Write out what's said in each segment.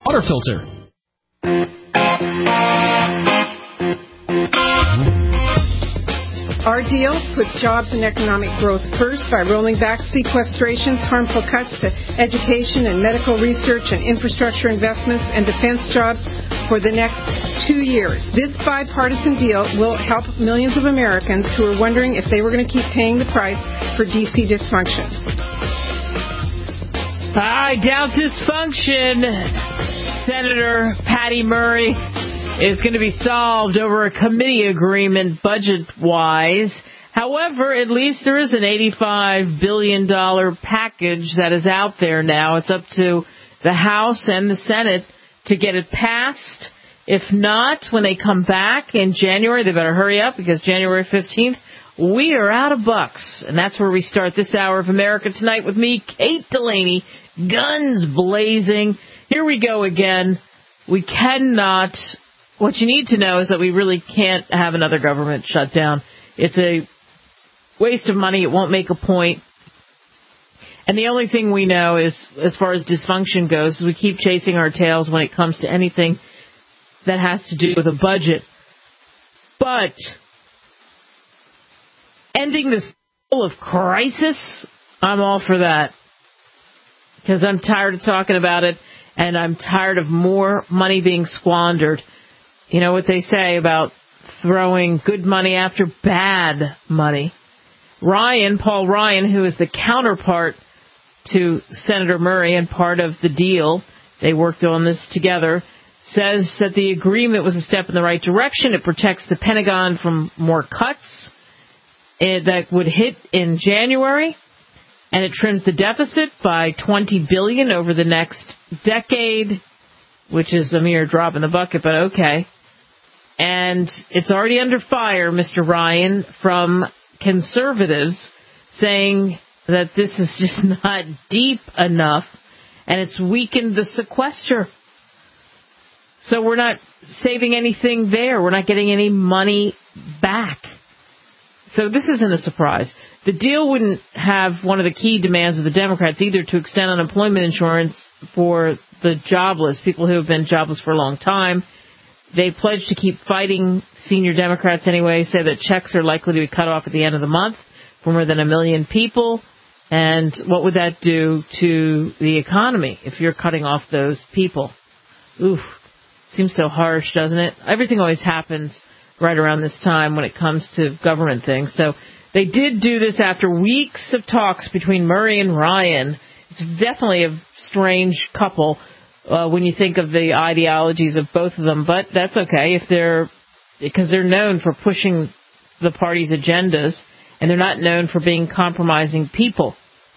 water filter. Our deal puts jobs and economic growth first by rolling back sequestration's harmful cuts to education and medical research and infrastructure investments and defense jobs for the next 2 years. This bipartisan deal will help millions of Americans who are wondering if they were going to keep paying the price for D.C. dysfunction. I doubt dysfunction. Senator Patty Murray is going to be solved over a committee agreement budget-wise. However, at least there is an $85 billion package that is out there now. It's up to the House and the Senate to get it passed. If not, when they come back in January, they better hurry up because January 15th, we are out of bucks. And that's where we start this hour of America Tonight with me, Kate Delaney, guns blazing. Here we go again. We cannot... What you need to know is that we really can't have another government shutdown. It's a waste of money. It won't make a point. And the only thing we know is, as far as dysfunction goes, is we keep chasing our tails when it comes to anything that has to do with a budget. But ending this cycle of crisis, I'm all for that. Because I'm tired of talking about it, and I'm tired of more money being squandered. You know what they say about throwing good money after bad money. Paul Ryan, who is the counterpart to Senator Murray and part of the deal, they worked on this together, says that the agreement was a step in the right direction. It protects the Pentagon from more cuts that would hit in January, and it trims the deficit by $20 billion over the next decade, which is a mere drop in the bucket, but okay. And it's already under fire, Mr. Ryan, from conservatives saying that this is just not deep enough, and it's weakened the sequester. So we're not saving anything there. We're not getting any money back. So this isn't a surprise. The deal wouldn't have one of the key demands of the Democrats either, to extend unemployment insurance for the jobless, people who have been jobless for a long time. They pledged to keep fighting. Senior Democrats anyway say that checks are likely to be cut off at the end of the month for more than 1 million people. And what would that do to the economy if you're cutting off those people? Oof, seems so harsh, doesn't it? Everything always happens right around this time when it comes to government things. So they did do this after weeks of talks between Murray and Ryan. It's definitely a strange couple. When you think of the ideologies of both of them, but that's okay because they're known for pushing the party's agendas, and they're not known for being compromising people.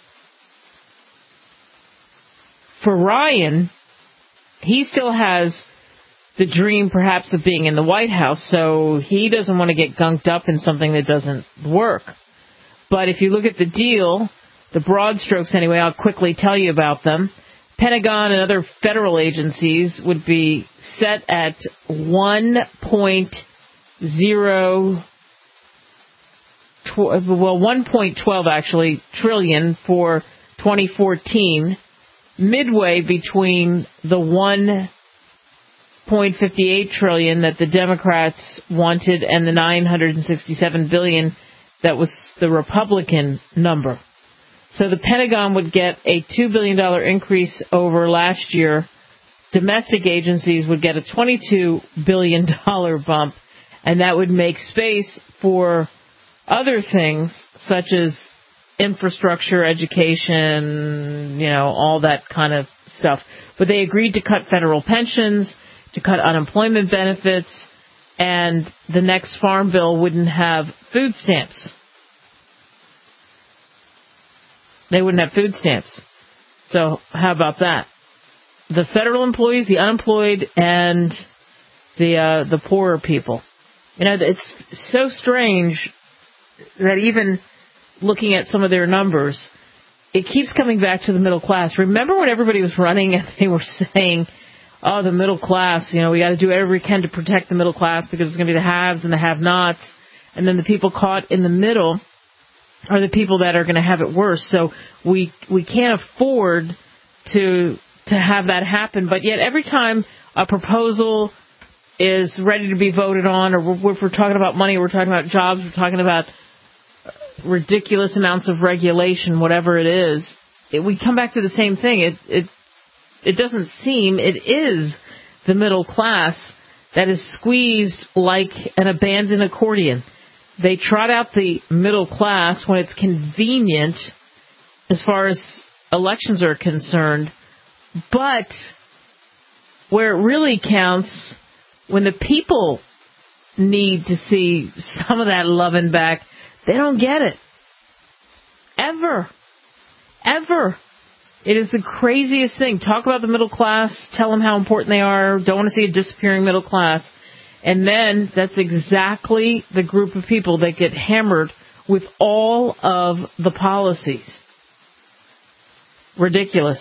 For Ryan, he still has the dream perhaps of being in the White House, so he doesn't want to get gunked up in something that doesn't work. But if you look at the deal, the broad strokes anyway, I'll quickly tell you about them. Pentagon and other federal agencies would be set at 1.12 actually trillion for 2014, midway between the 1.58 trillion that the Democrats wanted and the 967 billion that was the Republican number. So the Pentagon would get a $2 billion increase over last year. Domestic agencies would get a $22 billion bump, and that would make space for other things such as infrastructure, education, all that kind of stuff. But they agreed to cut federal pensions, to cut unemployment benefits, and the next farm bill wouldn't have food stamps. They wouldn't have food stamps. So how about that? The federal employees, the unemployed, and the poorer people. It's so strange that even looking at some of their numbers, it keeps coming back to the middle class. Remember when everybody was running and they were saying, oh, the middle class, we got to do whatever we can to protect the middle class because it's going to be the haves and the have-nots. And then the people caught in the middle are the people that are going to have it worse. So we can't afford to to have that happen. But yet every time a proposal is ready to be voted on, or if we're talking about money, we're talking about jobs, we're talking about ridiculous amounts of regulation, whatever it is, we come back to the same thing. It doesn't seem, it is the middle class that is squeezed like an abandoned accordion. They trot out the middle class when it's convenient as far as elections are concerned, but where it really counts, when the people need to see some of that loving back, they don't get it. Ever. It is the craziest thing. Talk about the middle class, tell them how important they are, don't want to see a disappearing middle class. And then that's exactly the group of people that get hammered with all of the policies. Ridiculous.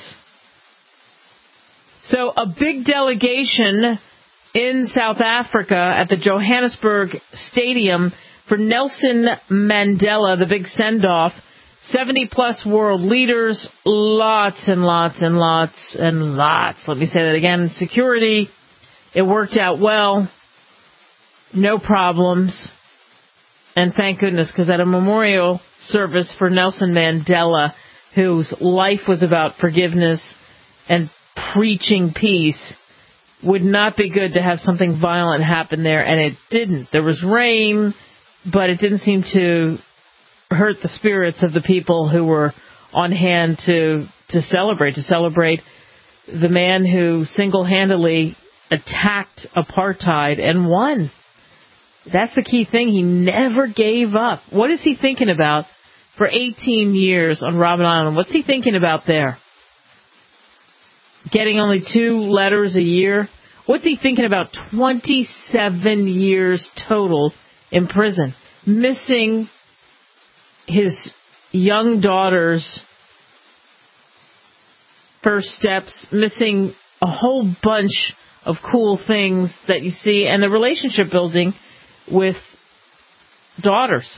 So a big delegation in South Africa at the Johannesburg Stadium for Nelson Mandela, the big send-off. 70-plus world leaders, lots and lots and lots and lots. Let me say that again. Security, it worked out well. No problems. And thank goodness, because at a memorial service for Nelson Mandela, whose life was about forgiveness and preaching peace, would not be good to have something violent happen there, and it didn't. There was rain, but it didn't seem to hurt the spirits of the people who were on hand to celebrate the man who single-handedly attacked apartheid and won. That's the key thing. He never gave up. What is he thinking about for 18 years on Robben Island? What's he thinking about there? Getting only 2 letters a year? What's he thinking about 27 years total in prison? Missing his young daughter's first steps, missing a whole bunch of cool things that you see, and the relationship building with daughters.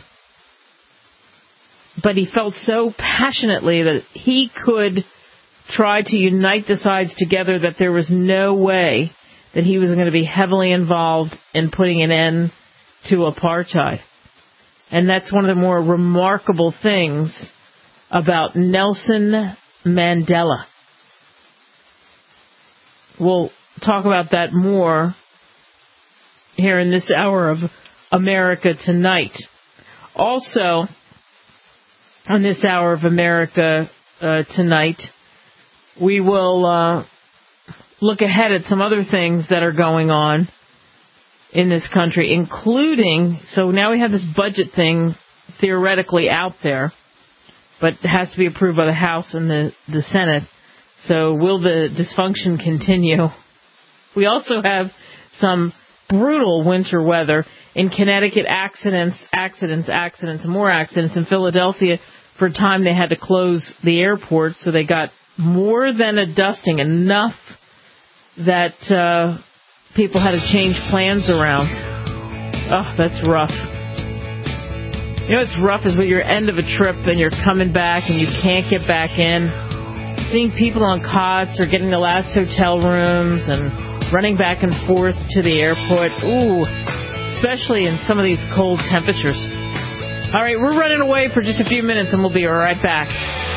But he felt so passionately that he could try to unite the sides together that there was no way that he was going to be heavily involved in putting an end to apartheid. And that's one of the more remarkable things about Nelson Mandela. We'll talk about that more here in this hour of America Tonight. Also, on this hour of America Tonight, we will look ahead at some other things that are going on in this country, including, so now we have this budget thing theoretically out there, but it has to be approved by the House and the Senate. So will the dysfunction continue? We also have some brutal winter weather in Connecticut, accidents, and more accidents. In Philadelphia, for a time they had to close the airport, so they got more than a dusting, enough that people had to change plans around. Oh, that's rough. You know what's rough is when you're end of a trip and you're coming back and you can't get back in. Seeing people on cots or getting the last hotel rooms and running back and forth to the airport. Ooh, especially in some of these cold temperatures. All right, we're running away for just a few minutes and we'll be right back.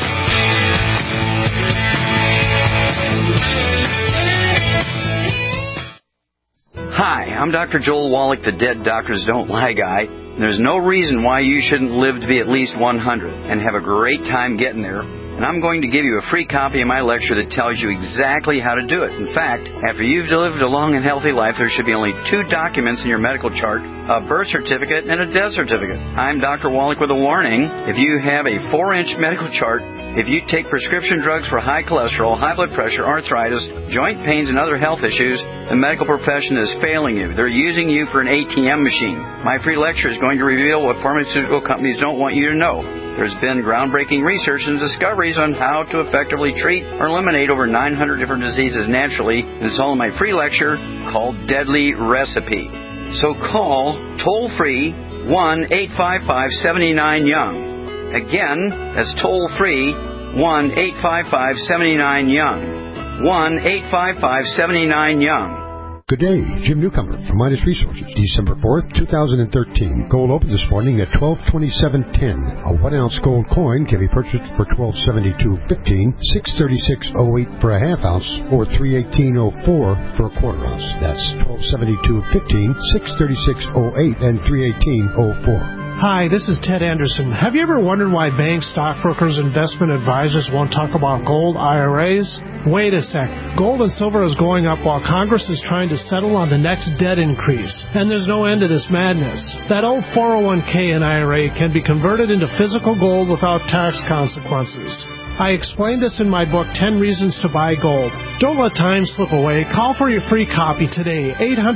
Hi, I'm Dr. Joel Wallach, the Dead Doctors Don't Lie guy. There's no reason why you shouldn't live to be at least 100 and have a great time getting there. And I'm going to give you a free copy of my lecture that tells you exactly how to do it. In fact, after you've lived a long and healthy life, there should be only 2 documents in your medical chart, a birth certificate and a death certificate. I'm Dr. Wallach with a warning. If you have a 4-inch medical chart, if you take prescription drugs for high cholesterol, high blood pressure, arthritis, joint pains, and other health issues, the medical profession is failing you. They're using you for an ATM machine. My free lecture is going to reveal what pharmaceutical companies don't want you to know. There's been groundbreaking research and discoveries on how to effectively treat or eliminate over 900 different diseases naturally, and it's all in my free lecture called Deadly Recipe. So call toll-free 1-855-79-YOUNG. Again, that's toll-free 1-855-79-YOUNG. 1-855-79-YOUNG. Good day, Jim Newcomer from Midas Resources. December 4th, 2013. Gold opened this morning at $1227.10. A 1-ounce gold coin can be purchased for $1272.15, $636.08 for a half ounce, or $318.04 for a quarter ounce. That's $1272.15, $636.08, and $318.04. Hi, this is Ted Anderson. Have you ever wondered why banks, stockbrokers, investment advisors won't talk about gold IRAs? Wait a sec. Gold and silver is going up while Congress is trying to settle on the next debt increase. And there's no end to this madness. That old 401k and IRA can be converted into physical gold without tax consequences. I explained this in my book, 10 Reasons to Buy Gold. Don't let time slip away. Call for your free copy today,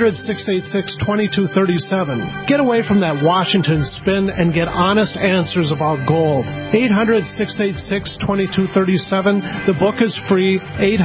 800-686-2237. Get away from that Washington spin and get honest answers about gold. 800-686-2237. The book is free,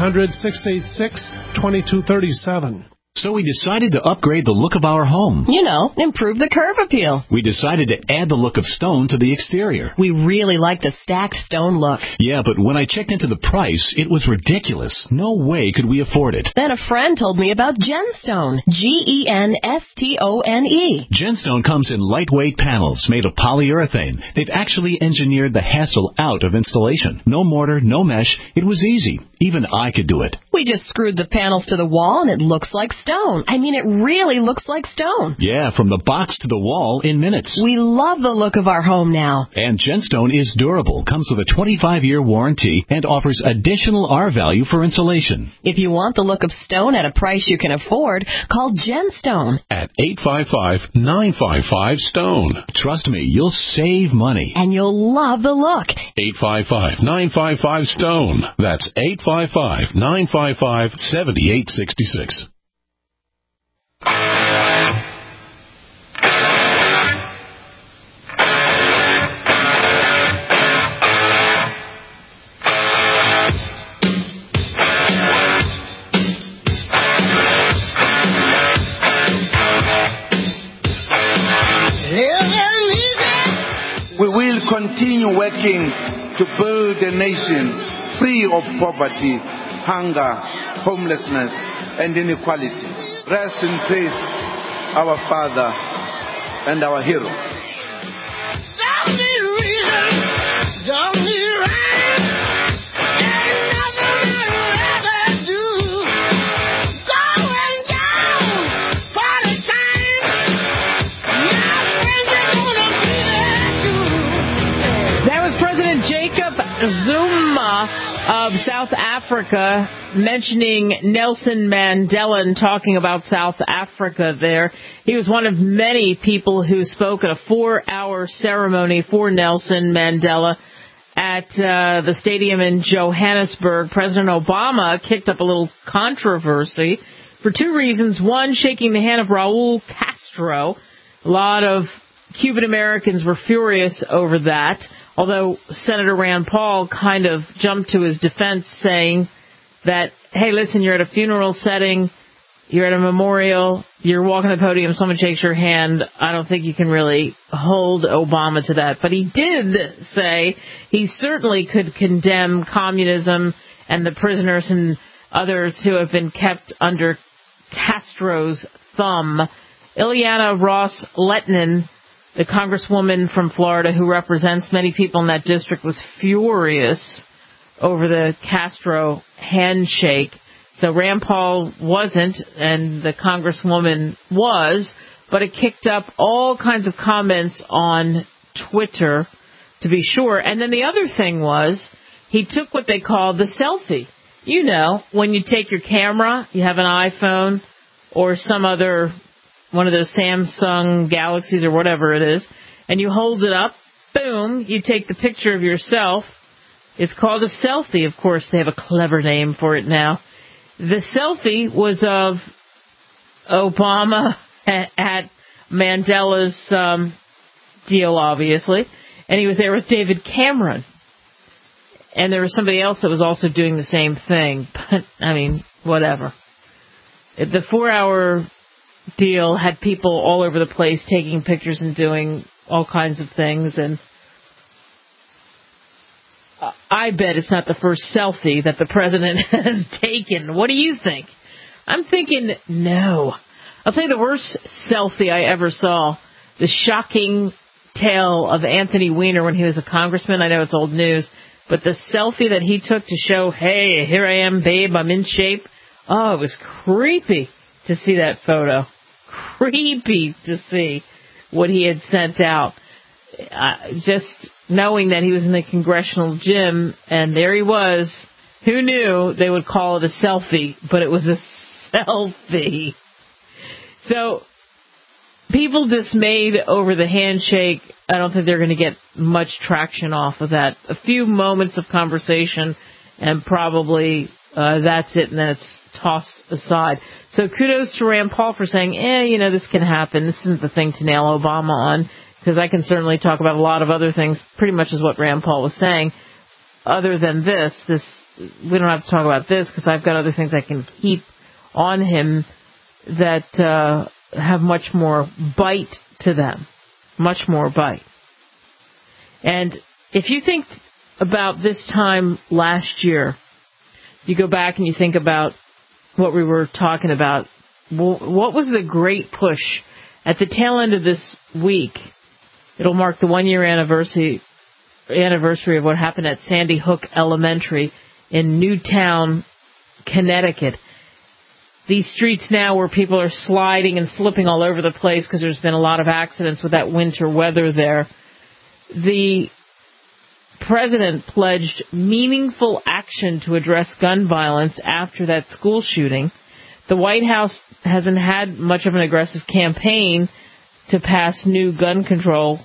800-686-2237. So we decided to upgrade the look of our home. You know, improve the curb appeal. We decided to add the look of stone to the exterior. We really like the stacked stone look. Yeah, but when I checked into the price, it was ridiculous. No way could we afford it. Then a friend told me about Genstone. Genstone. Genstone comes in lightweight panels made of polyurethane. They've actually engineered the hassle out of installation. No mortar, no mesh. It was easy. Even I could do it. We just screwed the panels to the wall and it looks like stone. I mean, it really looks like stone. Yeah, from the box to the wall in minutes. We love the look of our home now. And Genstone is durable, comes with a 25-year warranty, and offers additional R value for insulation. If you want the look of stone at a price you can afford, call Genstone at 855-955-STONE. Trust me, you'll save money. And you'll love the look. 855-955-STONE. That's 855-955-7866. We will continue working to build a nation free of poverty, hunger, homelessness, and inequality. Rest in peace, our father and our hero. Don't need reason, don't need rhyme. Ain't nothing I'd rather do. Going down for the time. My friends are gonna be there too. That was President Jacob Zuma of South Africa mentioning Nelson Mandela and talking about South Africa there. He was one of many people who spoke at a 4-hour ceremony for Nelson Mandela at the stadium in Johannesburg. President Obama kicked up a little controversy for two reasons. One, shaking the hand of Raul Castro. A lot of Cuban Americans were furious over that, although Senator Rand Paul kind of jumped to his defense, saying that, hey, listen, you're at a funeral setting, you're at a memorial, you're walking the podium, someone shakes your hand. I don't think you can really hold Obama to that. But he did say he certainly could condemn communism and the prisoners and others who have been kept under Castro's thumb. Ileana Ros-Lehtinen, the congresswoman from Florida who represents many people in that district, was furious over the Castro handshake. So Rand Paul wasn't, and the congresswoman was, but it kicked up all kinds of comments on Twitter, to be sure. And then the other thing was, he took what they call the selfie. You know, when you take your camera, you have an iPhone or some other one of those Samsung Galaxies or whatever it is, and you hold it up, boom, you take the picture of yourself. It's called a selfie. Of course, they have a clever name for it now. The selfie was of Obama at Mandela's deal, obviously, and he was there with David Cameron. And there was somebody else that was also doing the same thing. But, I mean, whatever. The 4-hour deal had people all over the place taking pictures and doing all kinds of things, and I I bet it's not the first selfie that the president has taken. What do you think? I'm thinking no. I'll tell you the worst selfie I ever saw, the shocking tale of Anthony Weiner when he was a congressman. I know it's old news, but the selfie that he took to show, hey, here I am, babe, I'm in shape. Oh, it was creepy to see that photo. Creepy to see what he had sent out. Just knowing that he was in the congressional gym, and there he was. Who knew they would call it a selfie, but it was a selfie. So, people dismayed over the handshake. I don't think they're going to get much traction off of that. A few moments of conversation, and probably that's it, and then it's tossed aside. So kudos to Rand Paul for saying, this can happen. This isn't the thing to nail Obama on, because I can certainly talk about a lot of other things, pretty much as what Rand Paul was saying. Other than this, we don't have to talk about this, because I've got other things I can heap on him that have much more bite to them. Much more bite. And if you think about this time last year, you go back and you think about what we were talking about. What was the great push at the tail end of this week? It'll mark the 1-year anniversary of what happened at Sandy Hook Elementary in Newtown, Connecticut. These streets now where people are sliding and slipping all over the place because there's been a lot of accidents with that winter weather there. The president pledged meaningful action to address gun violence after that school shooting. The White House hasn't had much of an aggressive campaign to pass new gun control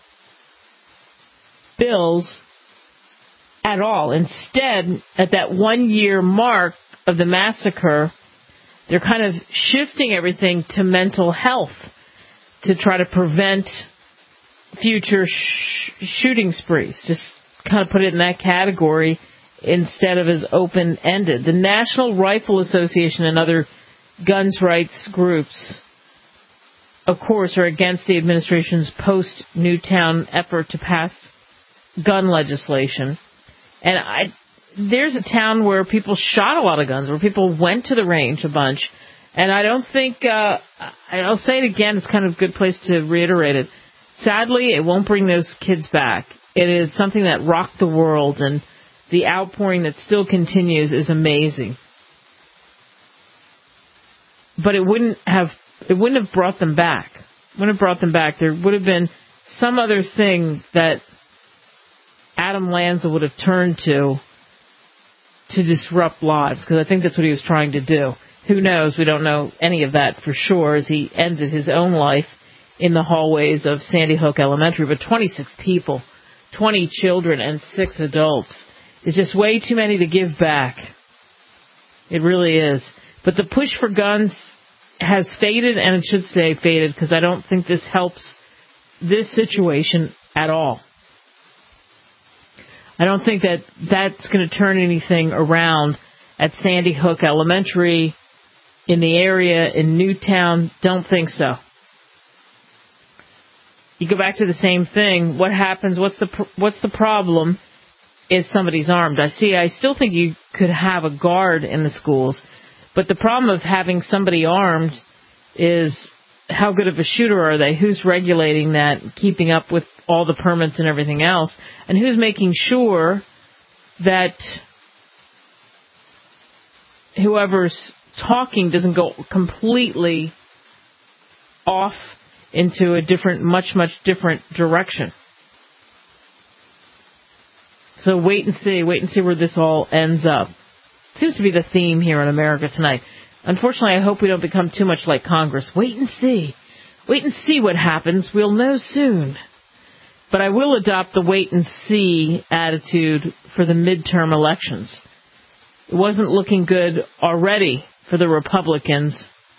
bills at all. Instead, at that 1-year mark of the massacre, they're kind of shifting everything to mental health to try to prevent future shooting sprees. Just kind of put it in that category instead of as open-ended. The National Rifle Association and other guns rights groups, of course, are against the administration's post-Newtown effort to pass gun legislation. And there's a town where people shot a lot of guns, where people went to the range a bunch. And I don't think, I'll say it again, it's kind of a good place to reiterate it. Sadly, it won't bring those kids back. It is something that rocked the world, and the outpouring that still continues is amazing. But it wouldn't have brought them back. Wouldn't have brought them back. There would have been some other thing that Adam Lanza would have turned to disrupt lives, because I think that's what he was trying to do. Who knows? We don't know any of that for sure, as he ended his own life in the hallways of Sandy Hook Elementary. But 26 people, 20 children, and 6 adults is just way too many to give back. It really is. But the push for guns has faded, and it should stay faded, because I don't think this helps this situation at all. I don't think that that's going to turn anything around at Sandy Hook Elementary, in the area, in Newtown. Don't think so. You go back to the same thing. What happens? What's the problem? Is somebody's armed? I still think you could have a guard in the schools, but the problem of having somebody armed is, how good of a shooter are they? Who's regulating that, keeping up with all the permits and everything else? And who's making sure that whoever's talking doesn't go completely off into a different, much, much different direction? So wait and see where this all ends up. Seems to be the theme here in America tonight. Unfortunately, I hope we don't become too much like Congress. Wait and see. Wait and see what happens. We'll know soon. But I will adopt the wait and see attitude for the midterm elections. It wasn't looking good already for the Republicans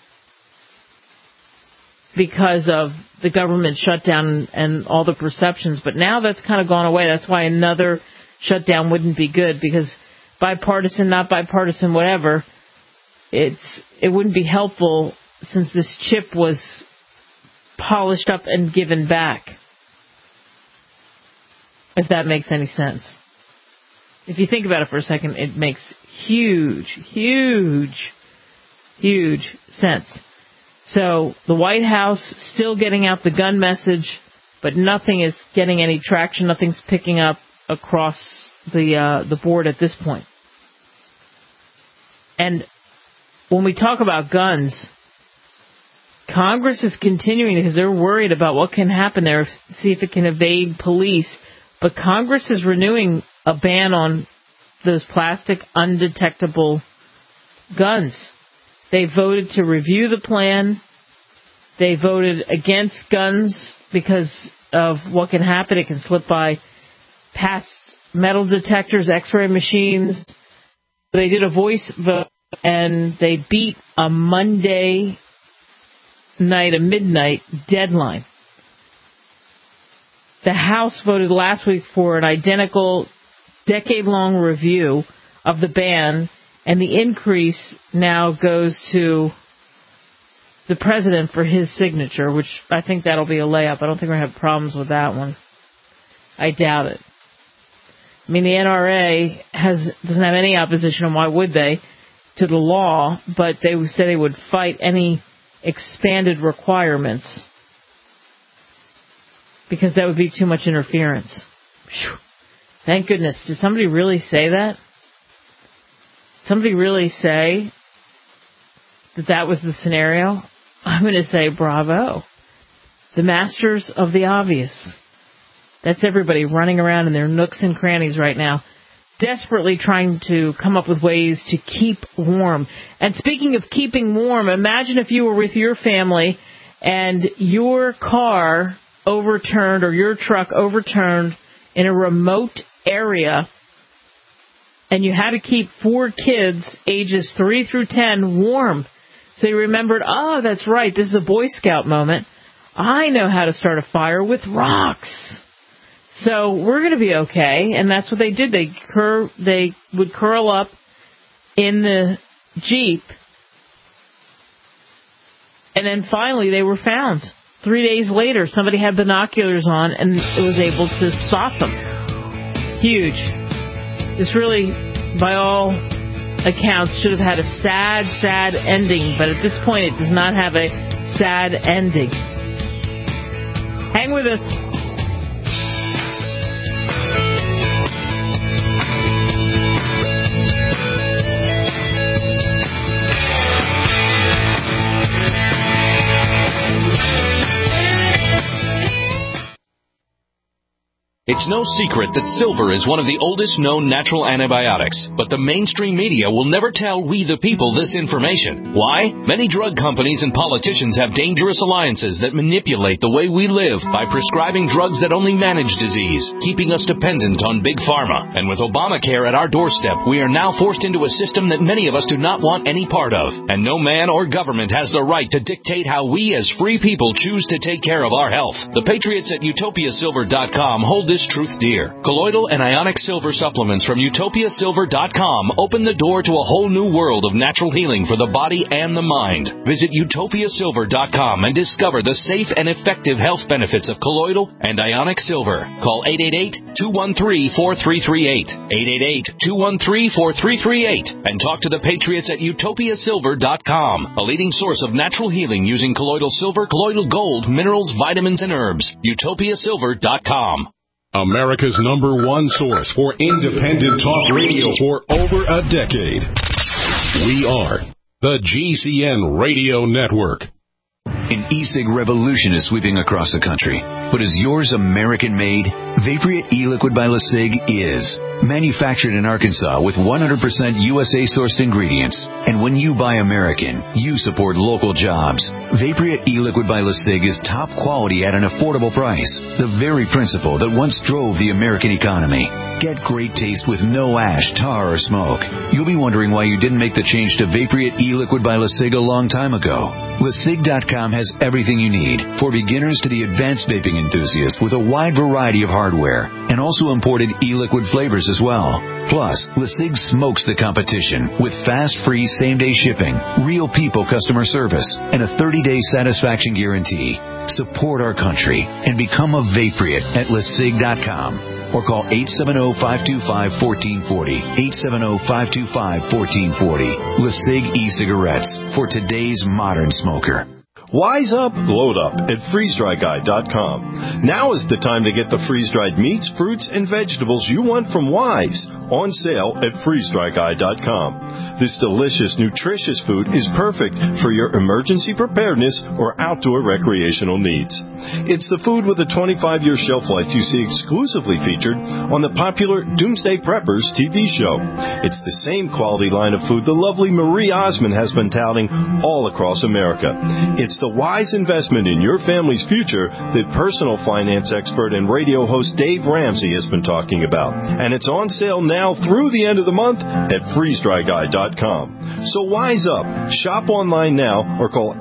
because of the government shutdown and all the perceptions. But now that's kind of gone away. That's why another shutdown wouldn't be good, because bipartisan, not bipartisan, whatever, it wouldn't be helpful, since this chip was polished up and given back. If that makes any sense. If you think about it for a second, it makes huge sense. So the White House still getting out the gun message, but nothing is getting any traction. Nothing's picking up across the board at this point. And when we talk about guns, Congress is continuing because they're worried about what can happen there, see if it can evade police. But Congress is renewing a ban on those plastic undetectable guns. They voted to review the plan. They voted against guns because of what can happen. It can slip by past metal detectors, X-ray machines. They did a voice vote, and they beat a Monday night, a midnight deadline. The House voted last week for an identical decade-long review of the ban, and the increase now goes to the president for his signature, which I think that'll be a layup. I don't think we're going to have problems with that one. I doubt it. I mean, the NRA doesn't have any opposition, and why would they, to the law, but they said they would fight any expanded requirements because that would be too much interference. Whew. Thank goodness. Did somebody really say that? Somebody really say that was the scenario? I'm going to say bravo. The masters of the obvious. That's everybody running around in their nooks and crannies right now, desperately trying to come up with ways to keep warm. And speaking of keeping warm, imagine if you were with your family and your car overturned or your truck overturned in a remote area, and you had to keep 4 kids, ages 3 through 10, warm. So you remembered, oh, that's right, this is a Boy Scout moment. I know how to start a fire with rocks. So we're going to be okay, and that's what they did. They would curl up in the Jeep, and then finally they were found. 3 days later, somebody had binoculars on and it was able to spot them. Huge. This really, by all accounts, should have had a sad ending, but at this point it does not have a sad ending. Hang with us. It's no secret that silver is one of the oldest known natural antibiotics, but the mainstream media will never tell we the people this information. Why? Many drug companies and politicians have dangerous alliances that manipulate the way we live by prescribing drugs that only manage disease, keeping us dependent on big pharma. And with Obamacare at our doorstep, we are now forced into a system that many of us do not want any part of. And no man or government has the right to dictate how we as free people choose to take care of our health. The patriots at utopiasilver.com hold this truth dear. Colloidal and ionic silver supplements from utopiasilver.com open the door to a whole new world of natural healing for the body and the mind. Visit utopiasilver.com and discover the safe and effective health benefits of colloidal and ionic silver. Call 888-213-4338. 888-213-4338 and talk to the patriots at utopiasilver.com, a leading source of natural healing using colloidal silver, colloidal gold, minerals, vitamins, and herbs. utopiasilver.com. America's #1 source for independent talk radio for over a decade. We are the GCN Radio Network. An e-cig revolution is sweeping across the country. But is yours American-made? Vaporeat e-liquid by LeSig is. Manufactured in Arkansas with 100% USA-sourced ingredients. And when you buy American, you support local jobs. Vaporeat e-liquid by LeSig is top quality at an affordable price. The very principle that once drove the American economy. Get great taste with no ash, tar, or smoke. You'll be wondering why you didn't make the change to Vaporeat e-liquid by LeSig a long time ago. LeSig.com has everything you need, for beginners to the advanced vaping enthusiast, with a wide variety of hardware, and also imported e-liquid flavors as well. Plus, LeSig smokes the competition with fast, free, same-day shipping, real people customer service, and a 30-day satisfaction guarantee. Support our country and become a Vaporeat at LeSig.com. or call 870-525-1440. 870-525-1440. LeSig e-cigarettes for today's modern smoker. Wise up, load up at freezedryguy.com. Now is the time to get the freeze-dried meats, fruits, and vegetables you want from Wise on sale at freezedryguy.com. This delicious, nutritious food is perfect for your emergency preparedness or outdoor recreational needs. It's the food with a 25-year shelf life you see exclusively featured on the popular Doomsday Preppers TV show. It's the same quality line of food the lovely Marie Osmond has been touting all across America. It's the wise investment in your family's future that personal finance expert and radio host Dave Ramsey has been talking about. And it's on sale now through the end of the month at freezedryguy.com. So wise up. Shop online now or call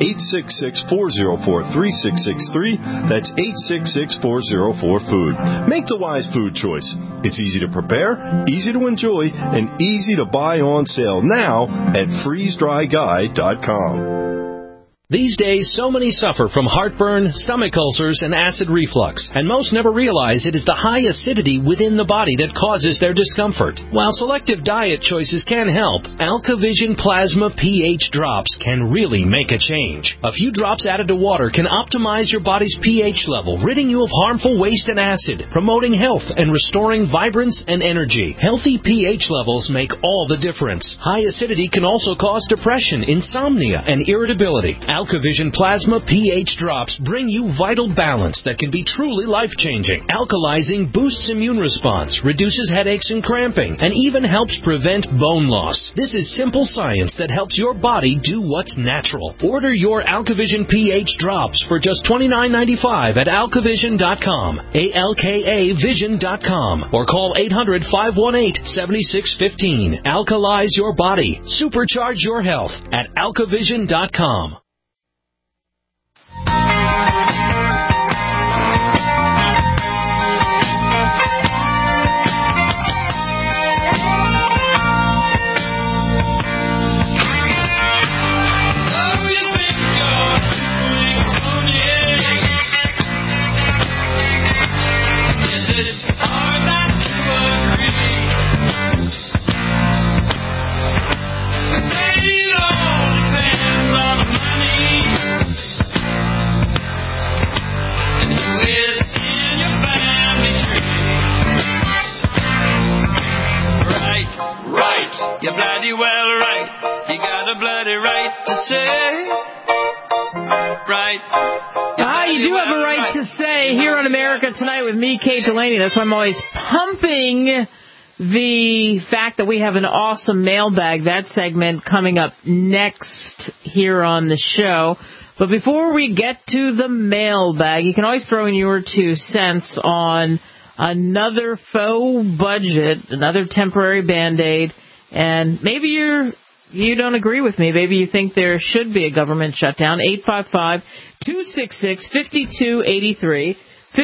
866-404-3663. That's 866-404-FOOD. Make the wise food choice. It's easy to prepare, easy to enjoy, and easy to buy on sale now at freezedryguy.com. These days, so many suffer from heartburn, stomach ulcers, and acid reflux, and most never realize it is the high acidity within the body that causes their discomfort. While selective diet choices can help, AlkaVision Plasma pH drops can really make a change. A few drops added to water can optimize your body's pH level, ridding you of harmful waste and acid, promoting health and restoring vibrance and energy. Healthy pH levels make all the difference. High acidity can also cause depression, insomnia, and irritability. AlkaVision Plasma pH drops bring you vital balance that can be truly life-changing. Alkalizing boosts immune response, reduces headaches and cramping, and even helps prevent bone loss. This is simple science that helps your body do what's natural. Order your AlkaVision pH drops for just $29.95 at alkavision.com, ALKAvision.com, or call 800-518-7615. Alkalize your body. Supercharge your health at alkavision.com. You're bloody well right. You got a bloody right to say. Right. You do have a right to say here on America Tonight with me, Kate Delaney. That's why I'm always pumping the fact that we have an awesome mailbag. That segment coming up next here on the show. But before we get to the mailbag, you can always throw in your 2 cents on another faux budget, another temporary Band-Aid. And maybe you don't agree with me. Maybe you think there should be a government shutdown. 855-266-5283.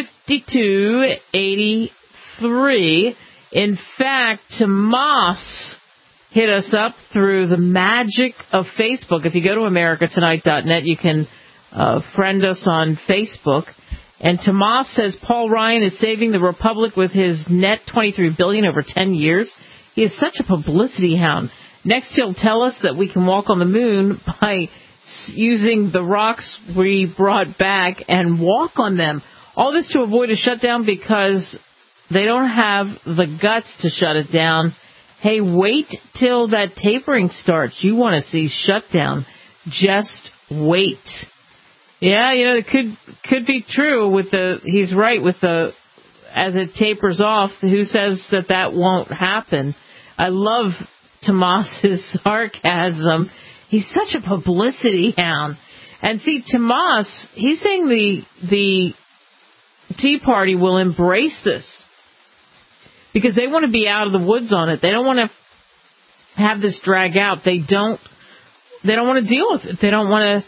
5283. In fact, Tomas hit us up through the magic of Facebook. If you go to americatonight.net, you can friend us on Facebook. And Tomas says Paul Ryan is saving the republic with his net $23 billion over 10 years. He is such a publicity hound. Next, he'll tell us that we can walk on the moon by using the rocks we brought back and walk on them. All this to avoid a shutdown because they don't have the guts to shut it down. Hey, wait till that tapering starts. You want to see shutdown. Just wait. Yeah, it could be true with he's right with as it tapers off. Who says that won't happen? I love Tomas's sarcasm. He's such a publicity hound. And see, Tomas, he's saying the Tea Party will embrace this because they want to be out of the woods on it. They don't want to have this drag out. They don't want to deal with it. They don't want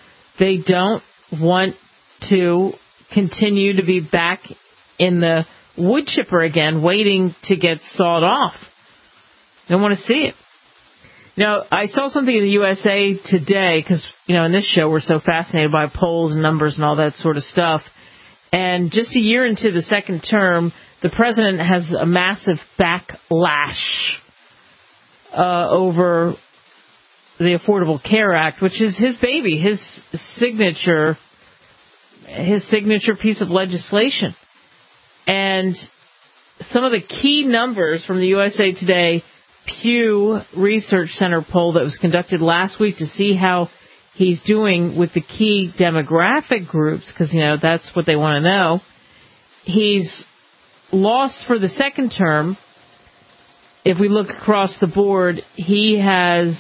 to continue to be back in the wood chipper again, waiting to get sawed off. They don't want to see it. I saw something in the USA Today because, in this show we're so fascinated by polls and numbers and all that sort of stuff. And just a year into the second term, the president has a massive backlash over the Affordable Care Act, which is his baby, his signature piece of legislation. And some of the key numbers from the USA Today Pew Research Center poll that was conducted last week to see how he's doing with the key demographic groups, because, that's what they want to know. He's lost for the second term. If we look across the board, he has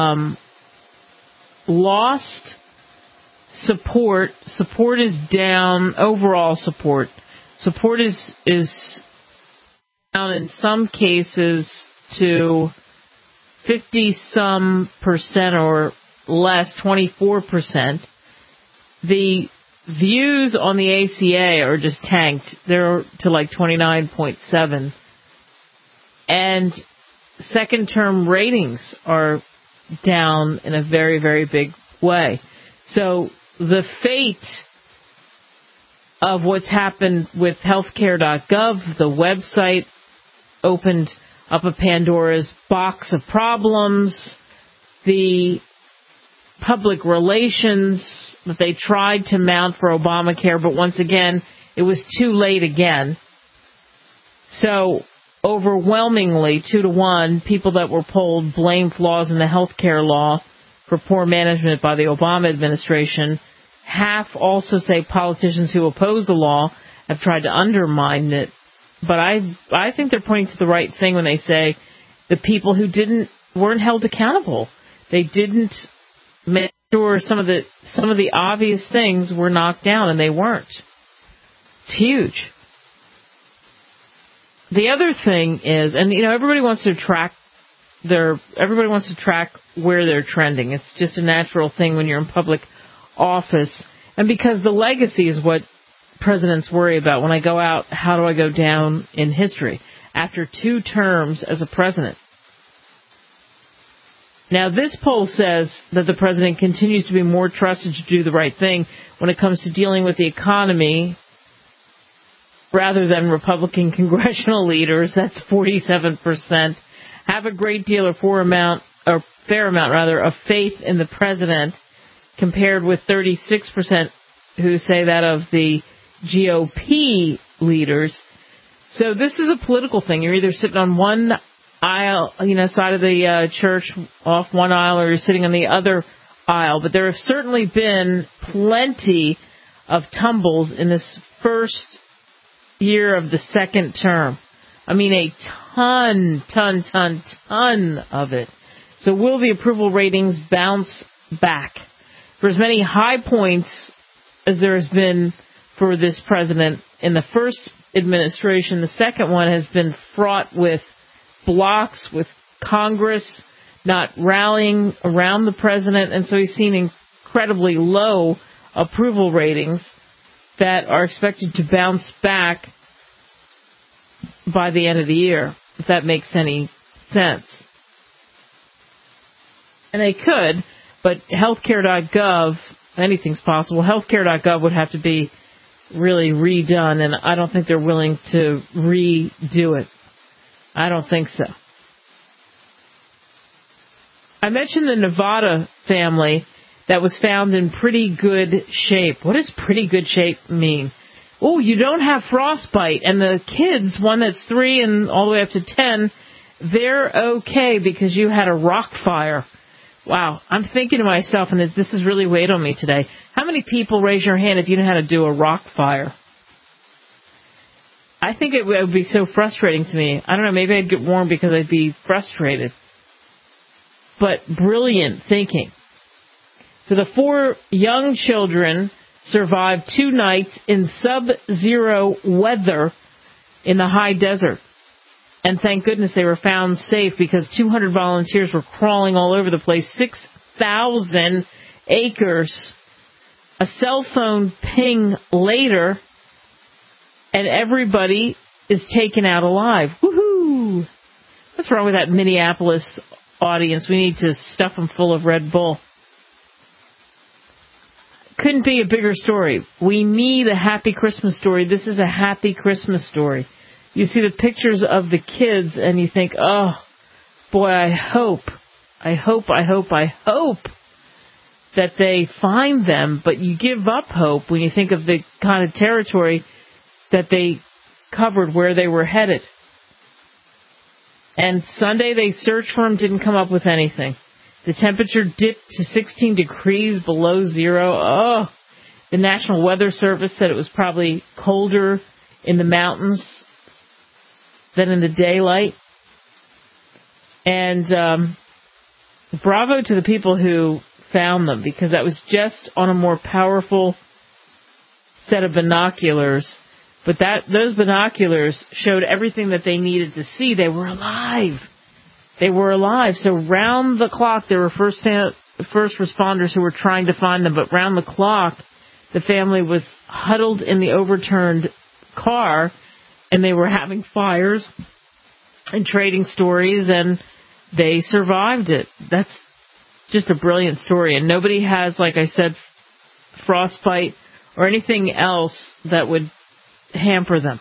lost support. Support is down. Overall support. Support is down in some cases to 50-some percent or less, 24%. The views on the ACA are just tanked. They're to like 29.7. And second-term ratings are down in a very, very big way. So the fate of what's happened with healthcare.gov, the website opened up a Pandora's box of problems. The public relations that they tried to mount for Obamacare, but once again, it was too late again. So overwhelmingly, 2-1, people that were polled blame flaws in the health care law for poor management by the Obama administration. Half also say politicians who oppose the law have tried to undermine it. But I think they're pointing to the right thing when they say the people who weren't held accountable. They didn't make sure some of the obvious things were knocked down, and they weren't. It's huge. The other thing is, and everybody wants to track where they're trending. It's just a natural thing when you're in public office, and because the legacy is what presidents worry about. When I go out, how do I go down in history after 2 terms as a president? Now, this poll says that the president continues to be more trusted to do the right thing when it comes to dealing with the economy rather than Republican congressional leaders. That's 47%. Have a great deal or fair amount of faith in the president, compared with 36% who say that of the GOP leaders. So this is a political thing. You're either sitting on one aisle, side of the church, off one aisle, or you're sitting on the other aisle. But there have certainly been plenty of tumbles in this first year of the second term. I mean, a ton of it. So will the approval ratings bounce back? For as many high points as there has been for this president in the first administration, the second one has been fraught with blocks, with Congress not rallying around the president, and so he's seen incredibly low approval ratings that are expected to bounce back by the end of the year, if that makes any sense. And they could, but healthcare.gov, anything's possible. Healthcare.gov would have to be really redone, and I don't think they're willing to redo it. I don't think so. I mentioned the Nevada family that was found in pretty good shape. What does pretty good shape mean? Oh, you don't have frostbite. And the kids, one that's 3 and all the way up to 10, they're okay because you had a rock fire. Wow, I'm thinking to myself, and this has really weighed on me today, how many people raise your hand if you know how to do a rock fire? I think it would be so frustrating to me. I don't know, maybe I'd get warm because I'd be frustrated. But brilliant thinking. So the 4 young children survived 2 nights in sub-zero weather in the high desert. And thank goodness they were found safe, because 200 volunteers were crawling all over the place. 6,000 acres. A cell phone ping later, and everybody is taken out alive. Woohoo! What's wrong with that Minneapolis audience? We need to stuff them full of Red Bull. Couldn't be a bigger story. We need a happy Christmas story. This is a happy Christmas story. you see the pictures of the kids and you think, oh, boy, I hope that they find them. But you give up hope when you think of the kind of territory that they covered where they were headed. And Sunday they searched for them, didn't come up with anything. The temperature dipped to 16 degrees below zero. Oh, the National Weather Service said it was probably colder in the mountains than in the daylight. And bravo to the people who found them, because that was just on a more powerful set of binoculars. But those binoculars showed everything that they needed to see. They were alive. So round the clock, there were first responders who were trying to find them. But round the clock, the family was huddled in the overturned car, and they were having fires and trading stories, and they survived it. That's just a brilliant story. And nobody has, like I said, frostbite or anything else that would hamper them.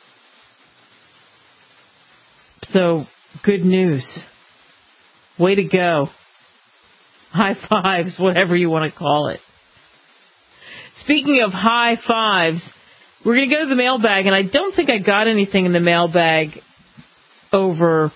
So, good news. Way to go. High fives, whatever you want to call it. Speaking of high fives, we're going to go to the mailbag, and I don't think I got anything in the mailbag over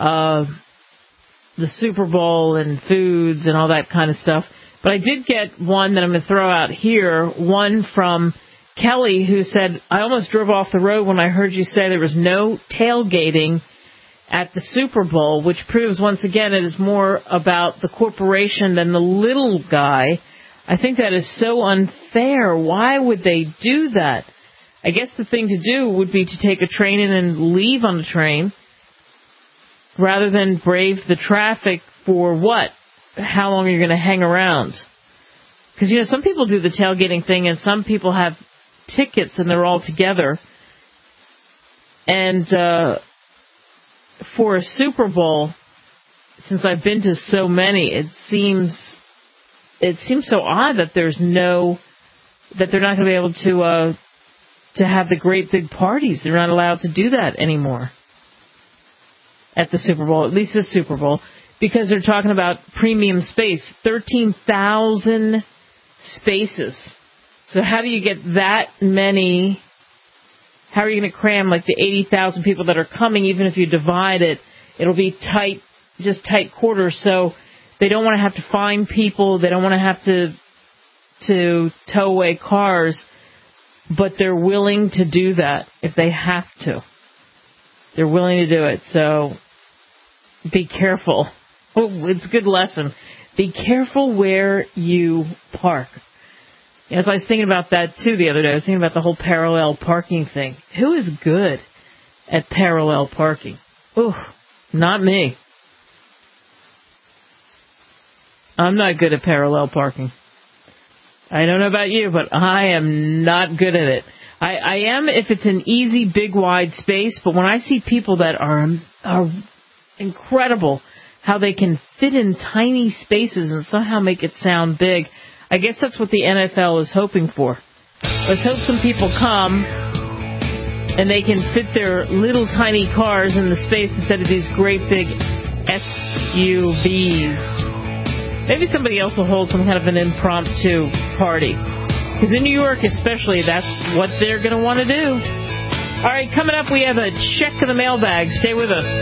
the Super Bowl and foods and all that kind of stuff. But I did get one that I'm going to throw out here, one from Kelly, who said, I almost drove off the road when I heard you say there was no tailgating at the Super Bowl, which proves once again it is more about the corporation than the little guy. I think that is so unfair. Why would they do that? I guess the thing to do would be to take a train in and leave on the train rather than brave the traffic for what? How long are you going to hang around? Because, some people do the tailgating thing and some people have tickets and they're all together. And for a Super Bowl, since I've been to so many, it seems so odd that they're not going to be able to have the great big parties. They're not allowed to do that anymore at the Super Bowl, at least the Super Bowl, because they're talking about premium space, 13,000 spaces. So how do you get that many? How are you going to cram like the 80,000 people that are coming? Even if you divide it, it'll be tight quarters. So they don't want to have to find people. They don't want to have to tow away cars, but they're willing to do that if they have to. They're willing to do it. So be careful. Oh, it's a good lesson. Be careful where you park. As I was thinking about that, too, the other day, I was thinking about the whole parallel parking thing. Who is good at parallel parking? Ooh, not me. I'm not good at parallel parking. I don't know about you, but I am not good at it. I am if it's an easy, big, wide space, but when I see people that are incredible, how they can fit in tiny spaces and somehow make it sound big, I guess that's what the NFL is hoping for. Let's hope some people come and they can fit their little tiny cars in the space instead of these great big SUVs. Maybe somebody else will hold some kind of an impromptu party. Because in New York especially, that's what they're going to want to do. All right, coming up, we have a check of the mailbag. Stay with us.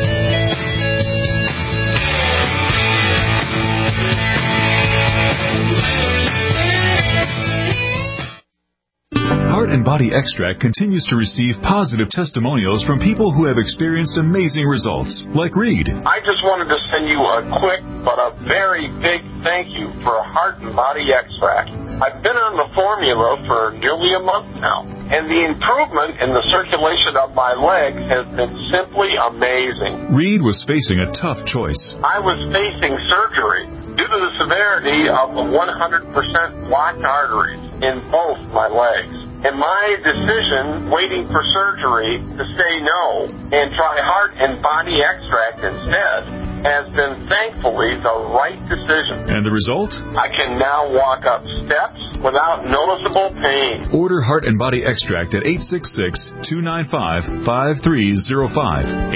Heart and Body Extract continues to receive positive testimonials from people who have experienced amazing results, like Reed. I just wanted to send you a quick but a very big thank you for Heart and Body Extract. I've been on the formula for nearly a month now, and the improvement in the circulation of my legs has been simply amazing. Reed was facing a tough choice. I was facing surgery due to the severity of the 100% blocked arteries in both my legs. And my decision, waiting for surgery, to say no and try Heart and Body Extract instead, has been thankfully the right decision. And the result? I can now walk up steps without noticeable pain. Order Heart and Body Extract at 866-295-5305,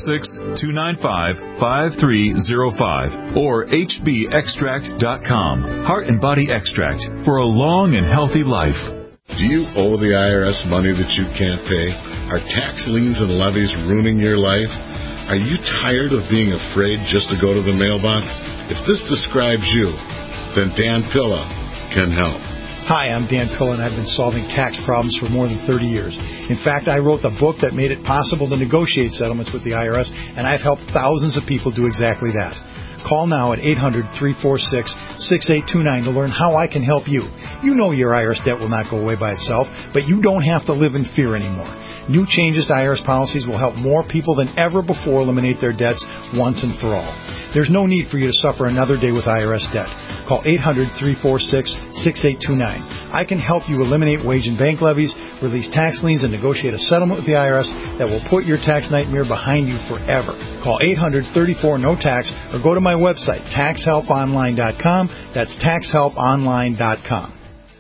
866-295-5305, or hbextract.com. Heart and Body Extract for a long and healthy life. Do you owe the IRS money that you can't pay? Are tax liens and levies ruining your life? Are you tired of being afraid just to go to the mailbox? If this describes you, then Dan Pilla can help. Hi, I'm Dan Pilla, and I've been solving tax problems for more than 30 years. In fact, I wrote the book that made it possible to negotiate settlements with the IRS, and I've helped thousands of people do exactly that. Call now at 800-346-6829 to learn how I can help you. You know your IRS debt will not go away by itself, but you don't have to live in fear anymore. New changes to IRS policies will help more people than ever before eliminate their debts once and for all. There's no need for you to suffer another day with IRS debt. Call 800-346-6829. I can help you eliminate wage and bank levies, release tax liens, and negotiate a settlement with the IRS that will put your tax nightmare behind you forever. Call 800-34-NO-TAX or go to my website, taxhelponline.com. That's taxhelponline.com.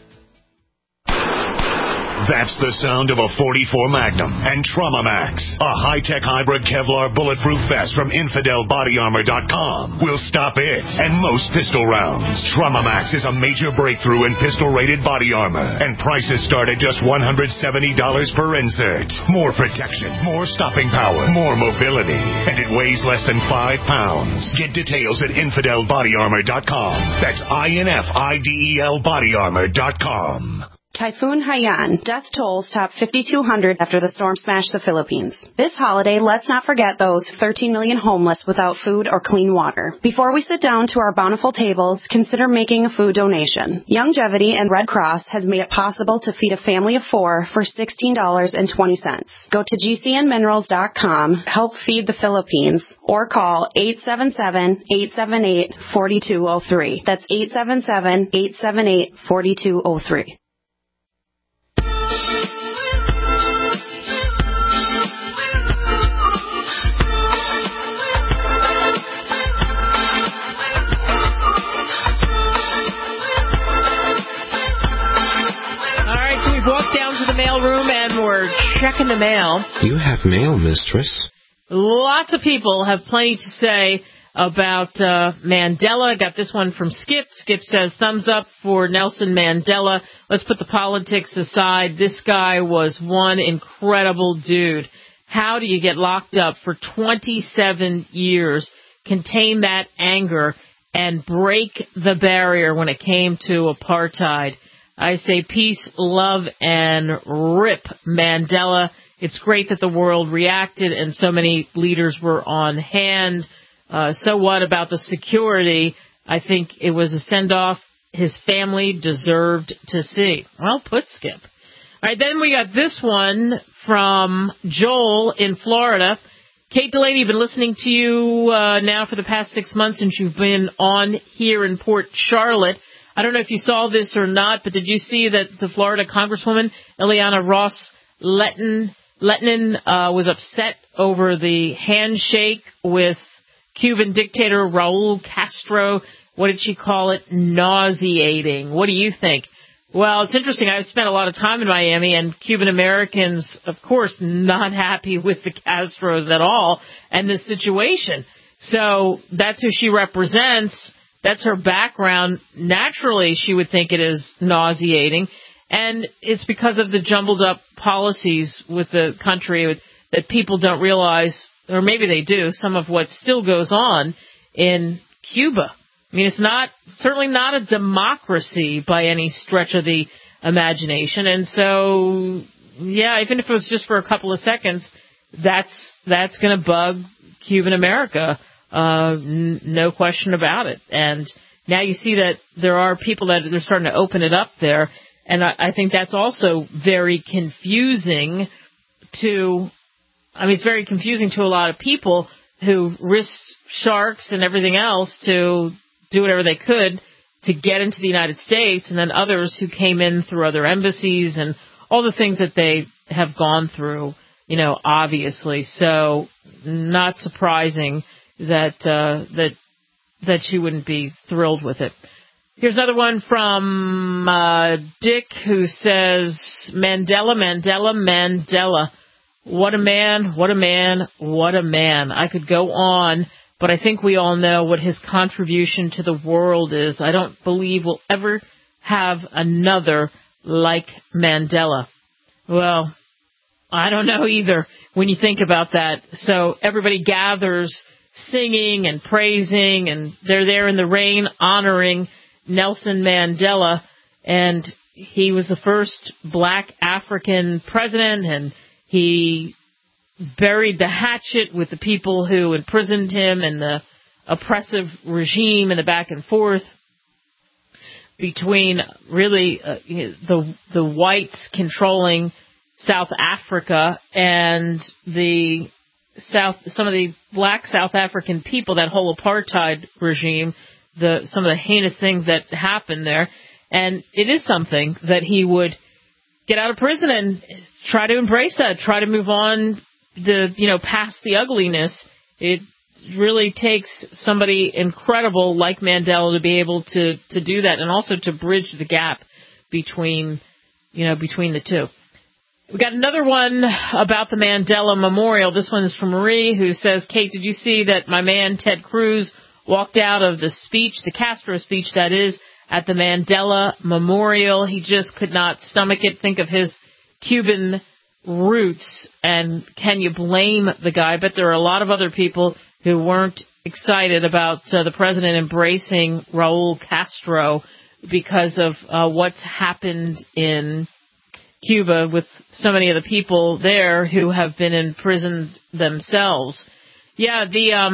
That's the sound of a .44 Magnum and Trauma Max, a high-tech hybrid Kevlar bulletproof vest from InfidelBodyArmor.com. Will stop it and most pistol rounds. Trauma Max is a major breakthrough in pistol-rated body armor, and prices start at just $170 per insert. More protection, more stopping power, more mobility, and it weighs less than 5 pounds. Get details at InfidelBodyArmor.com. That's INFIDEL BodyArmor.com. Typhoon Haiyan. Death tolls top 5,200 after the storm smashed the Philippines. This holiday, let's not forget those 13 million homeless without food or clean water. Before we sit down to our bountiful tables, consider making a food donation. Youngevity and Red Cross has made it possible to feed a family of 4 for $16.20. Go to GCNminerals.com, help feed the Philippines, or call 877-878-4203. That's 877-878-4203. We've walked down to the mailroom and we're checking the mail. You have mail, mistress. Lots of people have plenty to say about Mandela. Got this one from Skip. Skip says, thumbs up for Nelson Mandela. Let's put the politics aside. This guy was one incredible dude. How do you get locked up for 27 years, contain that anger, and break the barrier when it came to apartheid? I say peace, love, and rip Mandela. It's great that the world reacted and so many leaders were on hand. So what about the security? I think it was a send-off his family deserved to see. Well put, Skip. All right, then we got this one from Joel in Florida. Kate Delaney, been listening to you now for the past 6 months since you've been on here in Port Charlotte. I don't know if you saw this or not, but did you see that the Florida Congresswoman, Ileana Ros-Lehtinen, was upset over the handshake with Cuban dictator Raul Castro? What did she call it? Nauseating. What do you think? Well, it's interesting. I've spent a lot of time in Miami, and Cuban Americans, of course, not happy with the Castros at all and this situation. So that's who she represents. That's her background. Naturally, she would think it is nauseating. And it's because of the jumbled up policies with the country that people don't realize, or maybe they do, some of what still goes on in Cuba. I mean, it's certainly not a democracy by any stretch of the imagination. And so, yeah, even if it was just for a couple of seconds, that's going to bug Cuban America. No question about it. And now you see that there are people that are starting to open it up there. And I think that's also very confusing it's very confusing to a lot of people who risk sharks and everything else to do whatever they could to get into the United States, and then others who came in through other embassies and all the things that they have gone through, obviously. So not surprising that she wouldn't be thrilled with it. Here's another one from Dick, who says, Mandela, Mandela, Mandela. What a man, what a man, what a man. I could go on, but I think we all know what his contribution to the world is. I don't believe we'll ever have another like Mandela. Well, I don't know either when you think about that. So everybody gathers singing and praising, and they're there in the rain honoring Nelson Mandela, and he was the first black African president, and he buried the hatchet with the people who imprisoned him and the oppressive regime and the back and forth between really the whites controlling South Africa and some of the black South African people, that whole apartheid regime, some of the heinous things that happened there. And it is something that he would get out of prison and try to embrace that, try to move on past the ugliness. It really takes somebody incredible like Mandela to be able to do that, and also to bridge the gap between the two. We got another one about the Mandela Memorial. This one is from Marie, who says, Kate, did you see that my man Ted Cruz walked out of the speech, the Castro speech that is, at the Mandela Memorial? He just could not stomach it. Think of his Cuban roots, and can you blame the guy? But there are a lot of other people who weren't excited about the president embracing Raul Castro because of what's happened in Cuba with so many of the people there who have been imprisoned themselves. Yeah,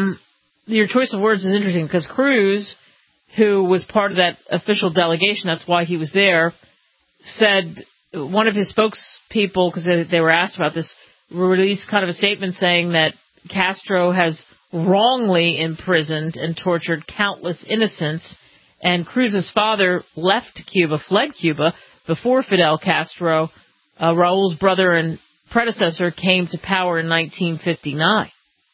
your choice of words is interesting, because Cruz, who was part of that official delegation, that's why he was there, said, one of his spokespeople, because they were asked about this, released kind of a statement saying that Castro has wrongly imprisoned and tortured countless innocents, and Cruz's father left Cuba, fled Cuba, before Fidel Castro, Raul's brother and predecessor, came to power in 1959.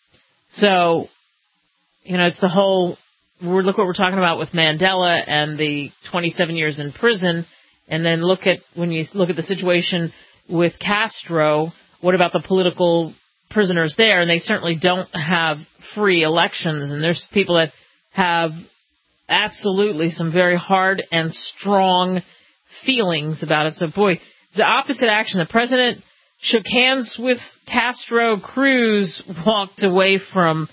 So, it's the whole, look what we're talking about with Mandela and the 27 years in prison, and then when you look at the situation with Castro, what about the political prisoners there? And they certainly don't have free elections, and there's people that have absolutely some very hard and strong feelings about it. So, boy, it's the opposite action. The president shook hands with Castro. Cruz walked away from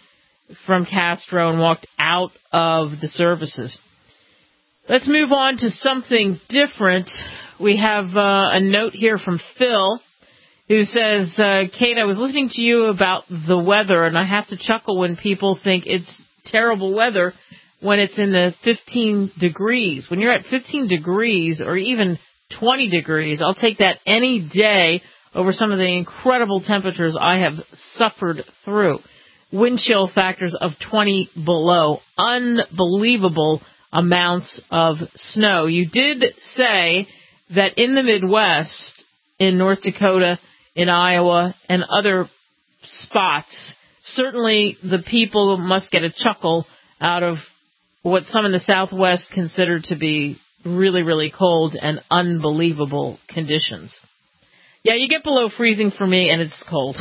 Castro and walked out of the services. Let's move on to something different. We have a note here from Phil, who says, Kate, I was listening to you about the weather, and I have to chuckle when people think it's terrible weather when it's in the 15 degrees. When you're at 15 degrees or even 20 degrees, I'll take that any day over some of the incredible temperatures I have suffered through. Wind chill factors of 20 below. Unbelievable amounts of snow. You did say that in the Midwest, in North Dakota, in Iowa, and other spots, certainly the people must get a chuckle out of what some in the Southwest consider to be really, really cold and unbelievable conditions. Yeah, you get below freezing for me, and it's cold.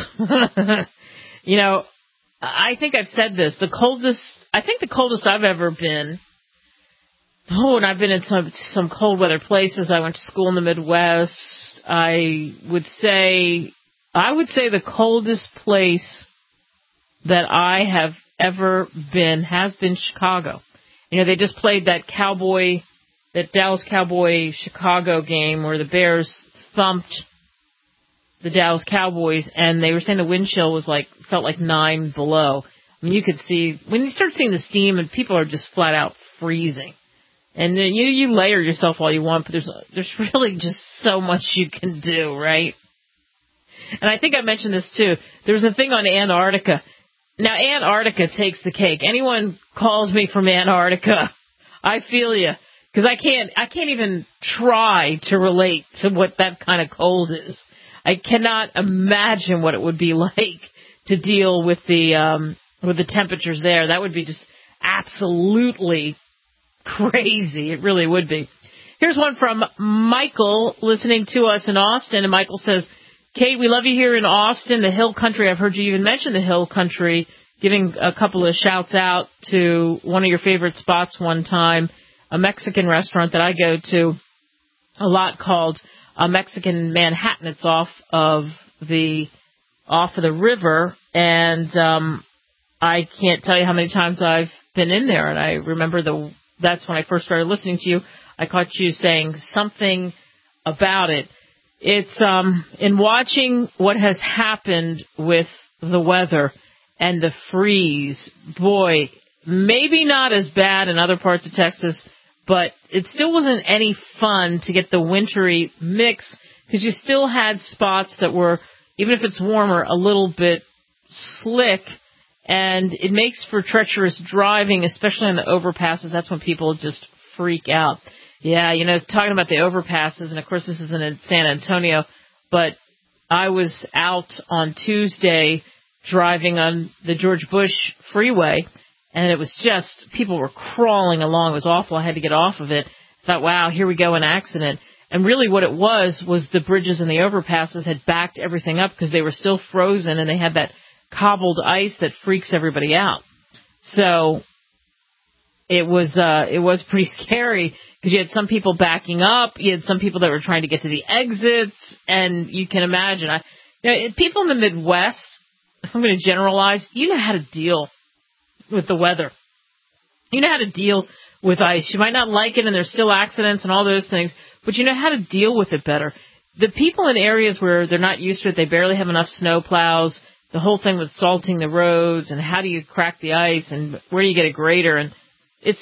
I think I've said this. The coldest I've ever been, and I've been in some cold weather places. I went to school in the Midwest. I would say the coldest place that I have ever been has been Chicago. They just played that Dallas Cowboy Chicago game where the Bears thumped the Dallas Cowboys, and they were saying the wind chill felt like 9 below. I mean, you could see, when you start seeing the steam and people are just flat out freezing. And then you layer yourself all you want, but there's really just so much you can do, right? And I think I mentioned this too. There's a thing on Antarctica. Now, Antarctica takes the cake. Anyone calls me from Antarctica, I feel you. Because I can't even try to relate to what that kind of cold is. I cannot imagine what it would be like to deal with the with the temperatures there. That would be just absolutely crazy. It really would be. Here's one from Michael listening to us in Austin. And Michael says, Kate, we love you here in Austin, the Hill Country. I've heard you even mention the Hill Country, giving a couple of shouts out to one of your favorite spots one time, a Mexican restaurant that I go to a lot called Mexican Manhattan. It's off of the river, and I can't tell you how many times I've been in there. And I remember that's when I first started listening to you. I caught you saying something about it. It's in watching what has happened with the weather and the freeze. Boy, maybe not as bad in other parts of Texas, but it still wasn't any fun to get the wintry mix, because you still had spots that were, even if it's warmer, a little bit slick, and it makes for treacherous driving, especially on the overpasses. That's when people just freak out. Yeah, talking about the overpasses, and of course this isn't in San Antonio, but I was out on Tuesday driving on the George Bush Freeway, and it was just, people were crawling along. It was awful. I had to get off of it. I thought, wow, here we go, an accident. And really what it was the bridges and the overpasses had backed everything up because they were still frozen, and they had that cobbled ice that freaks everybody out. So it was pretty scary, because you had some people backing up, you had some people that were trying to get to the exits, and you can imagine, people in the Midwest, if I'm going to generalize, you know how to deal with the weather. You know how to deal with ice. You might not like it, and there's still accidents and all those things, but you know how to deal with it better. The people in areas where they're not used to it, they barely have enough snow plows, the whole thing with salting the roads, and how do you crack the ice, and where do you get a grader, and it's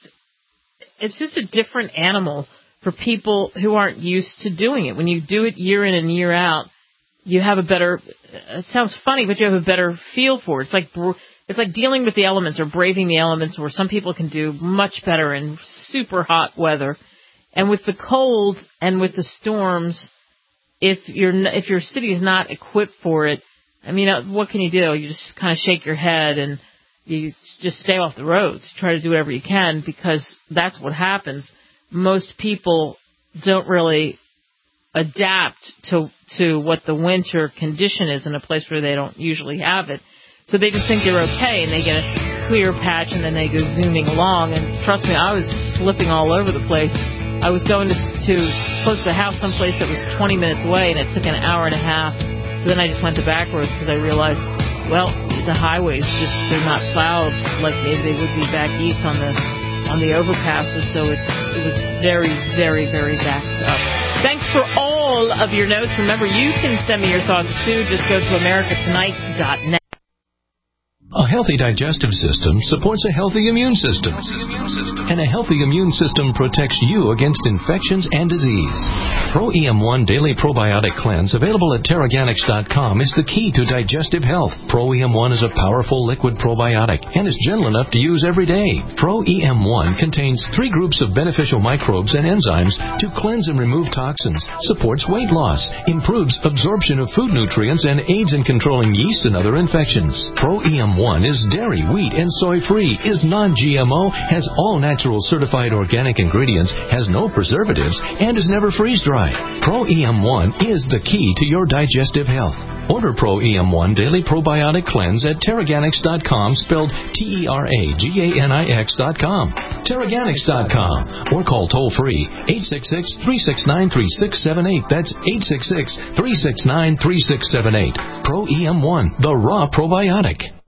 just a different animal for people who aren't used to doing it. When you do it year in and year out, you have a better, it sounds funny, but you have a better feel for it. It's like dealing with the elements or braving the elements, where some people can do much better in super hot weather. And with the cold and with the storms, if your city is not equipped for it, I mean, what can you do? You just kind of shake your head and you just stay off the roads. Try to do whatever you can, because that's what happens. Most people don't really adapt to what the winter condition is in a place where they don't usually have it. So they just think they're okay, and they get a clear patch, and then they go zooming along. And trust me, I was slipping all over the place. I was going to close to the house someplace that was 20 minutes away, and it took an hour and a half. So then I just went to back roads, because I realized, well, the highways they're not plowed like maybe they would be back east on the overpasses, so it was very, very, very backed up. Thanks for all of your notes. Remember, you can send me your thoughts too. Just go to americatonight.net. A healthy digestive system supports a healthy immune system. And a healthy immune system protects you against infections and disease. Pro EM1 Daily Probiotic Cleanse, available at Teraganix.com, is the key to digestive health. Pro EM1 is a powerful liquid probiotic and is gentle enough to use every day. Pro EM1 contains 3 groups of beneficial microbes and enzymes to cleanse and remove toxins, supports weight loss, improves absorption of food nutrients, and aids in controlling yeast and other infections. Pro EM1 is dairy, wheat, and soy-free, is non-GMO, has all natural certified organic ingredients, has no preservatives, and is never freeze-dried. Pro EM1 is the key to your digestive health. Order Pro EM1 Daily Probiotic Cleanse at Teraganix.com, spelled Teraganix.com. Teraganix.com, or call toll-free 866-369-3678. That's 866-369-3678. Pro EM1, the raw probiotic.